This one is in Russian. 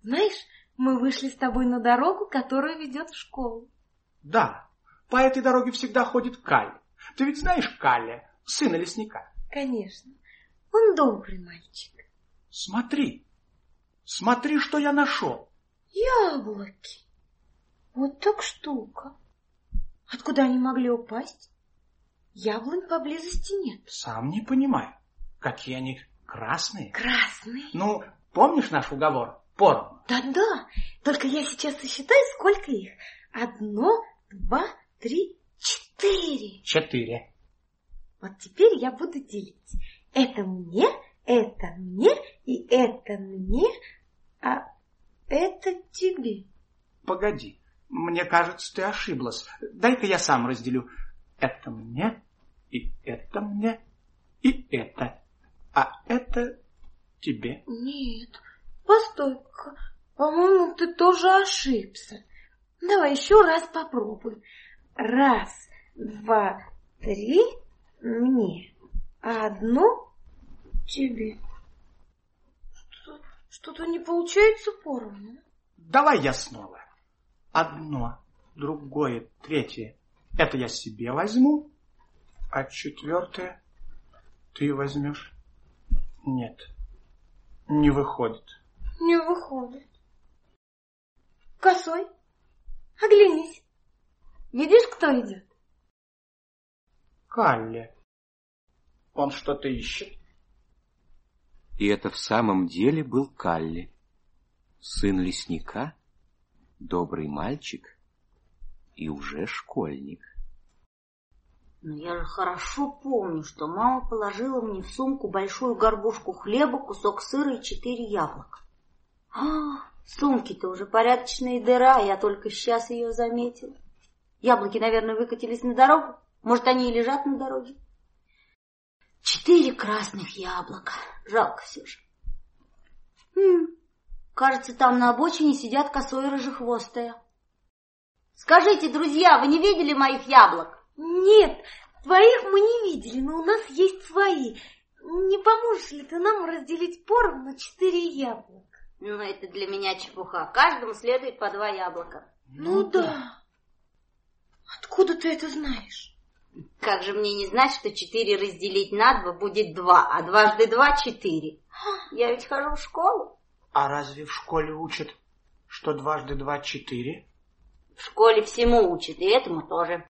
Знаешь, мы вышли с тобой на дорогу, которая ведет в школу. Да, по этой дороге всегда ходит Калли. Ты ведь знаешь Калли, сына лесника? Конечно, он добрый мальчик. Смотри, смотри, что я нашел. Яблоки. Вот так штука. Откуда они могли упасть? Яблонь поблизости нет. Сам не понимаю, какие они красные. Красные? Ну, помнишь наш уговор? Поровну. Да-да, только я сейчас сосчитаю, сколько их. 1, 2, 3, 4. 4. Вот теперь я буду делить. Это мне и это мне, а это тебе. Погоди, мне кажется, ты ошиблась. Дай-ка я сам разделю. Это мне, и это. А это тебе. Нет, постой-ка, по-моему, ты тоже ошибся. Давай еще раз попробуй. 1, 2, 3 мне, а 1 тебе. Что-то не получается поровну. Давай я снова. 1, 2, 3. Это я себе возьму, а 4 ты возьмешь. Нет, не выходит. Не выходит. Косой, оглянись. Видишь, кто идет? Калли. Он что-то ищет. И это в самом деле был Калли, сын лесника, добрый мальчик и уже школьник. Но я же хорошо помню, что мама положила мне в сумку большую горбушку хлеба, кусок сыра и 4 яблока. В сумке-то уже порядочная дыра, я только сейчас ее заметила. Яблоки, наверное, выкатились на дорогу. Может, они и лежат на дороге. 4 красных яблока. Жалко все же. Кажется, там на обочине сидят косой и рыжехвостая. Скажите, друзья, вы не видели моих яблок? Нет, твоих мы не видели, но у нас есть свои. Не поможешь ли ты нам разделить поровну 4 яблока? Ну, это для меня чепуха. Каждому следует по 2 яблока. Ну да. Откуда ты это знаешь? Как же мне не знать, что 4 разделить на 2 будет 2, а 2 × 2 = 4. Я ведь хожу в школу. А разве в школе учат, что 2 × 2 = 4? В школе всему учат, и этому тоже.